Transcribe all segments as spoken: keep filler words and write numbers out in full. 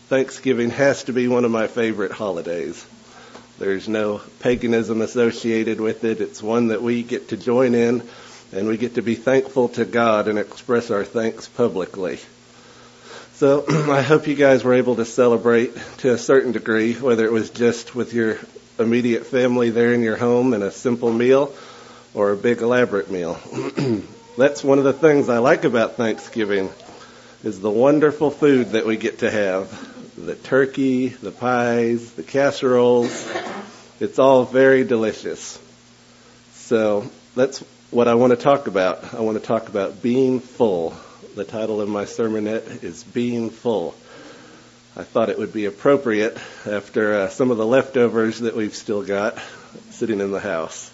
Thanksgiving has to be one of my favorite holidays. There's no paganism associated with it. It's one that we get to join in, and we get to be thankful to God and express our thanks publicly. So I hope you guys were able to celebrate to a certain degree, whether it was just with your immediate family there in your home and a simple meal or a big elaborate meal. That's one of the things I like about Thanksgiving is the wonderful food that we get to have. The turkey, the pies, the casseroles. It's all very delicious. So that's what I want to talk about. I want to talk about being full. The title of my sermonette is Being Full. I thought it would be appropriate after uh, some of the leftovers that we've still got sitting in the house.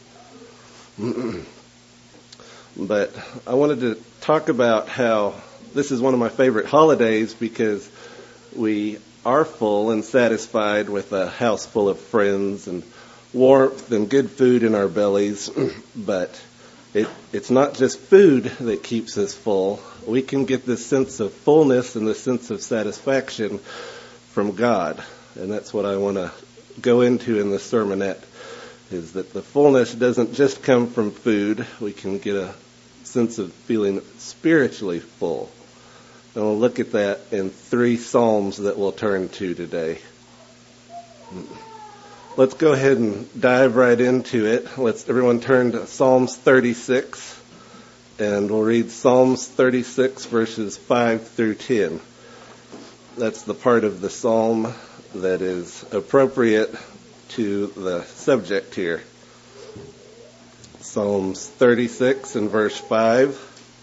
But I wanted to talk about how this is one of my favorite holidays because we are full and satisfied with a house full of friends and warmth and good food in our bellies. But it, it's not just food that keeps us full. We can get this sense of fullness and this sense of satisfaction from God. And that's what I want to go into in the sermonette, is that the fullness doesn't just come from food. We can get a sense of feeling spiritually full. And we'll look at that in three Psalms that we'll turn to today. Let's go ahead and dive right into it. Let's everyone turn to Psalms thirty-six, and we'll read Psalms thirty-six verses five through ten. That's the part of the psalm that is appropriate to the subject here. Psalms thirty-six and verse five.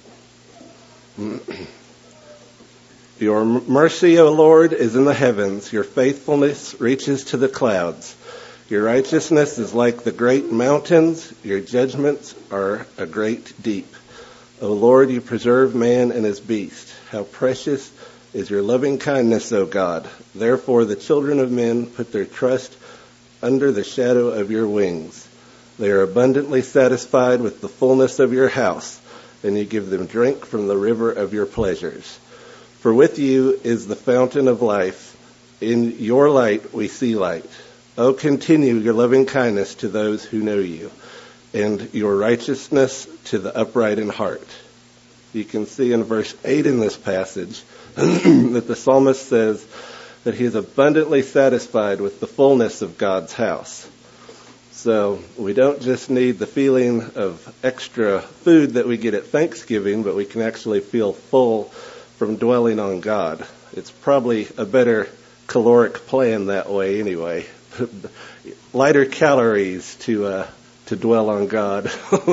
Your mercy, O Lord, is in the heavens. Your faithfulness reaches to the clouds. Your righteousness is like the great mountains. Your judgments are a great deep. O Lord, you preserve man and his beast. How precious is your loving kindness, O God. Therefore the children of men put their trust under the shadow of your wings. They are abundantly satisfied with the fullness of your house, and you give them drink from the river of your pleasures. For with you is the fountain of life. In your light we see light. Oh, continue your loving kindness to those who know you, and your righteousness to the upright in heart. You can see in verse eight in this passage that the psalmist says that he is abundantly satisfied with the fullness of God's house. So we don't just need the feeling of extra food that we get at Thanksgiving, but we can actually feel full from dwelling on God. It's probably a better caloric plan that way anyway. Lighter calories to uh, to dwell on God.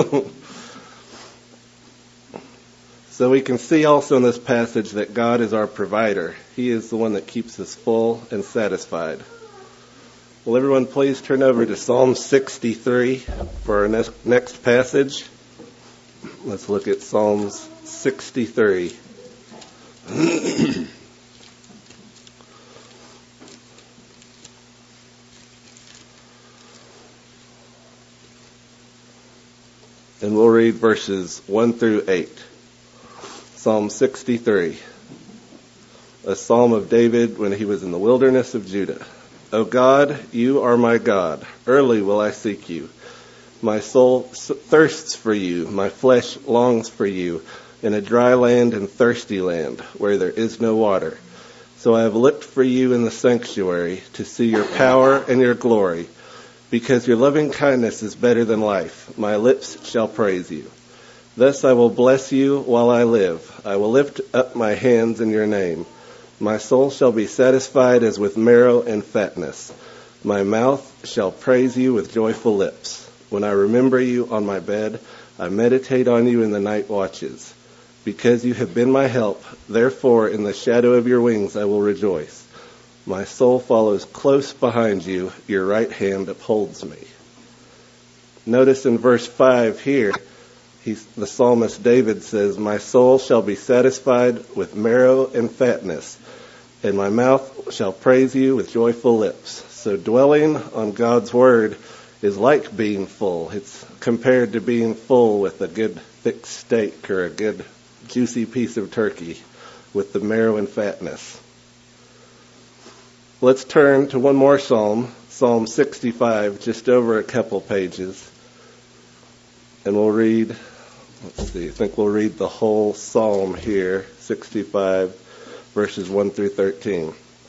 So we can see also in this passage that God is our provider. He is the one that keeps us full and satisfied. Will everyone please turn over to Psalm sixty-three for our next, next passage. Let's look at Psalms sixty-three. And we'll read verses one through eight. Psalm sixty-three, a psalm of David when he was in the wilderness of Judah. O God, you are my God. Early will I seek you. My soul thirsts for you. My flesh longs for you in a dry land and thirsty land where there is no water. So I have looked for you in the sanctuary to see your power and your glory. Because your loving kindness is better than life, my lips shall praise you. Thus I will bless you while I live. I will lift up my hands in your name. My soul shall be satisfied as with marrow and fatness. My mouth shall praise you with joyful lips. When I remember you on my bed, I meditate on you in the night watches. Because you have been my help, therefore in the shadow of your wings I will rejoice. My soul follows close behind you. Your right hand upholds me. Notice in verse five here, he's, the psalmist David says, my soul shall be satisfied with marrow and fatness, and my mouth shall praise you with joyful lips. So dwelling on God's word is like being full. It's compared to being full with a good thick steak or a good juicy piece of turkey with the marrow and fatness. Let's turn to one more psalm, Psalm sixty-five, just over a couple pages. And we'll read, let's see, I think we'll read the whole psalm here, sixty-five, verses one through thirteen.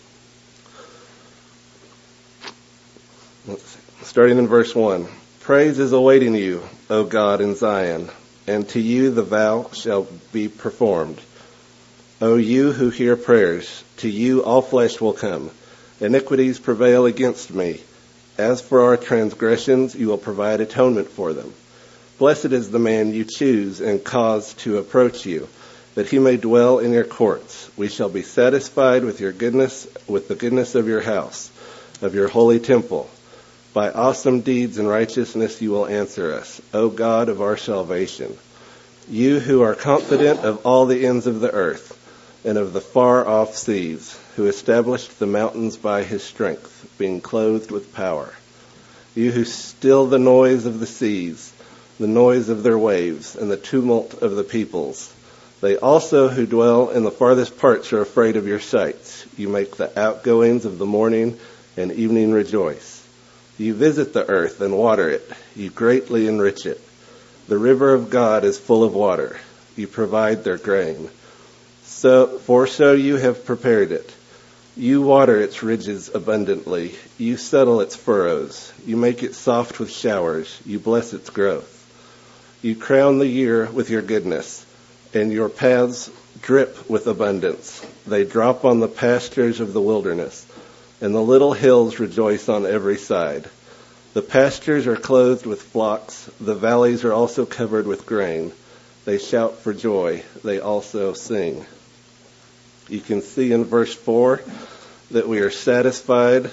Let's see. Starting in verse one. Praise is awaiting you, O God, in Zion, and to you the vow shall be performed. O you who hear prayers, to you all flesh will come. Iniquities prevail against me. As for our transgressions, you will provide atonement for them. Blessed is the man you choose and cause to approach you, that he may dwell in your courts. We shall be satisfied with your goodness, with the goodness of your house, of your holy temple. By awesome deeds and righteousness you will answer us, O God of our salvation. You who are confident of all the ends of the earth and of the far-off seas, who established the mountains by his strength, being clothed with power. You who still the noise of the seas, the noise of their waves, and the tumult of the peoples. They also who dwell in the farthest parts are afraid of your sights. You make the outgoings of the morning and evening rejoice. You visit the earth and water it. You greatly enrich it. The river of God is full of water. You provide their grain. So, for so you have prepared it. You water its ridges abundantly. You settle its furrows. You make it soft with showers. You bless its growth. You crown the year with your goodness, and your paths drip with abundance. They drop on the pastures of the wilderness, and the little hills rejoice on every side. The pastures are clothed with flocks. The valleys are also covered with grain. They shout for joy. They also sing. You can see in verse four that we are satisfied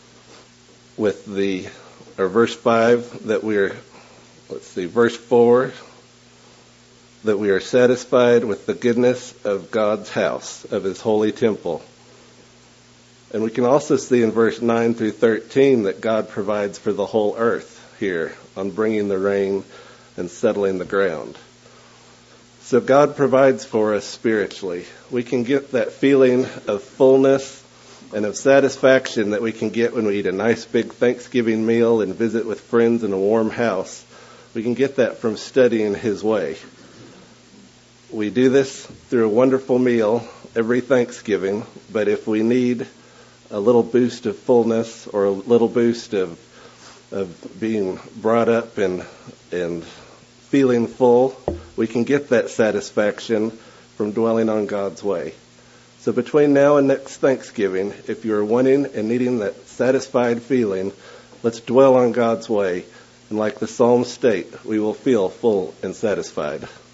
with the, or verse five, that we are, let's see, verse four, that we are satisfied with the goodness of God's house, of his holy temple. And we can also see in verse nine through thirteen that God provides for the whole earth here on bringing the rain and settling the ground. So God provides for us spiritually. We can get that feeling of fullness and of satisfaction that we can get when we eat a nice big Thanksgiving meal and visit with friends in a warm house. We can get that from studying his way. We do this through a wonderful meal every Thanksgiving, but if we need a little boost of fullness or a little boost of of being brought up and and feeling full, we can get that satisfaction from dwelling on God's way. So between now and next Thanksgiving, if you're wanting and needing that satisfied feeling, let's dwell on God's way. And like the Psalms state, we will feel full and satisfied.